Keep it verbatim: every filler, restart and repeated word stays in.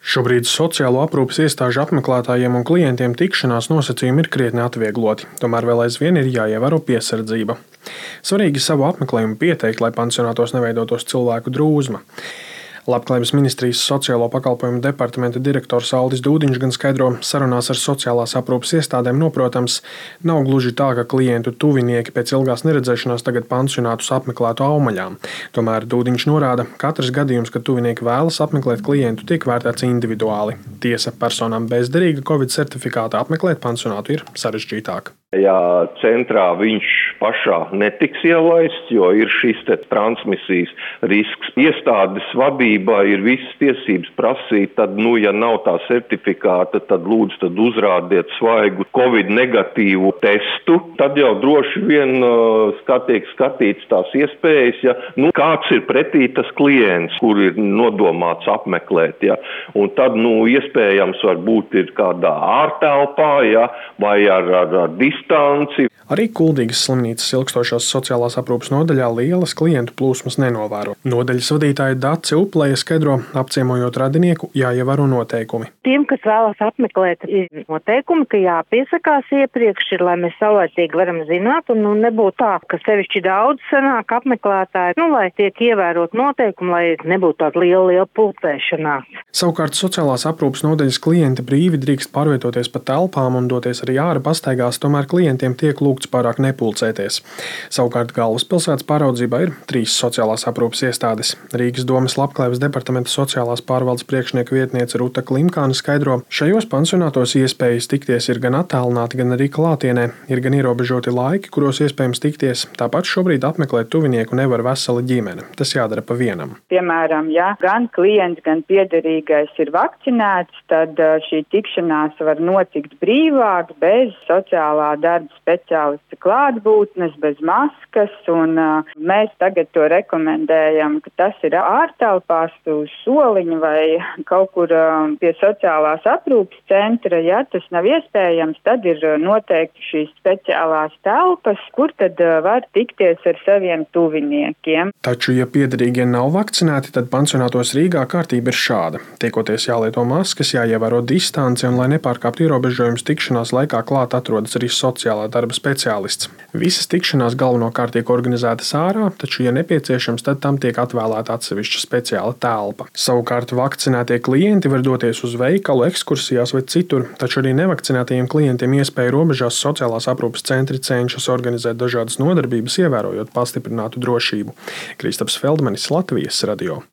Šobrīd sociālo aprūpes iestāžu apmeklētājiem un klientiem tikšanās nosacījumi ir krietni atviegloti, tomēr vēl aizvien ir jāievēro piesardzība. Svarīgi savu apmeklējumu pieteikt, lai pansionātos neveidotos cilvēku drūzma. Labklājības ministrijas sociālo pakalpojumu departamenta direktors Aldis Dūdiņš gan skaidro, sarunās ar sociālās aprūpes iestādēm noprotams, nav gluži tā, ka klientu tuvinieki pēc ilgās neredzēšanās tagad pansionātus apmeklētu aumaļām. Tomēr Dūdiņš norāda, ka katrs gadījums, kad tuvinieki vēlas apmeklēt klientu, tiek vērtēts individuāli. Tiesa, personām bez derīga Covid certifikāta apmeklēt pansionātu ir sarežģītāk. Ja centrā viņš pašā netiks ielaists, jo ir šis te transmisijas risks, iestādes vadībā ir visas tiesības prasīt, tad, nu, ja nav tā certifikāta, tad lūdzu, tad uzrādiet svaigu Covid negatīvu testu. Tad jau droši vien uh, tiek skatīts tās iespējas, ja, nu, kāds ir pretī tas klients, kur ir nodomāts apmeklēt, ja, un tad, nu, iespējams varbūt ir kādā ārtelpā, ja, vai ar, ar, ar distanci. Arī Kuldīgas slimnīcas ilgstošās sociālās aprūpes nodaļā lielas klientu plūsmas nenovēro. Nodaļas vadītāja Dace Upleja skaidro, apciemojot radinieku, jāievēro noteikumi. Tiem, kas vēlas apmeklēt, ir noteikumi, ka jāpiesakās iepriekš, ir, lai mēs saulēcīgi varam zināt, un nu, nebūtu tā, ka sevišķi daudz sanāk apmeklētāji, nu, lai tiek ievērot noteikumi, lai nebūtu tāda liela, liela pulcēšanās. Savukārt sociālās aprūpes nodaļas klienti brīvi drīkst pārvietoties pa telpām un doties arī ārā pastaigās, tomēr klientiem tiek lūgts pārāk nepulcēties. Savukārt galvaspilsētas pāraudzībā ir trīs sociālās aprūpes iestādes. Rīgas domes Labklājības departamenta sociālās pārvaldes priekšnieka vietniece Ruta Klimkāne skaidro, šajos pansionātos iespējas tikties ir gan attālināti, gan arī klātienē, ir gan ierobežoti laiki, kuros iespējams tikties. Tāpat šobrīd apmeklēt tuvinieku nevar vesela ģimene. Tas jādara pa vienam. Piemēram, ja gan klients, gan piederīgais ir vakcinēts, tad šī tikšanās var notikt brīvāk, bez sociālā darba speciālista klātbūtnes, bez maskas, un uh, mēs tagad to rekomendējam, ka tas ir ārtelpās uz soliņa vai kaut kur uh, pie sociālās aprūpes centra. Ja tas nav iespējams, tad ir noteikti šīs speciālās telpas, kur tad uh, var tikties ar saviem tuviniekiem. Taču, ja piederīgie nav vakcinēti, tad pansionātos Rīgā kārtība ir šāda. Tiekoties jālieto maskas, jāievēro distanci, un, lai nepārkāptu ierobežojumus, tikšanās laikā klāt atrodas arī sociālā darba speciālists. Visas tikšanās galvenokārt tiek organizētas ārā, taču, ja nepieciešams, tad tam tiek atvēlēta atsevišķa speciāla telpa. Savukārt vakcinētie klienti var doties uz veikalu, ekskursijās vai citur, taču arī nevakcinētajiem klientiem iespēja robežās sociālās aprūpes centri cenšas organizēt dažādas nodarbības, ievērojot pastiprinātu drošību. Kristaps Feldmanis, Latvijas radio.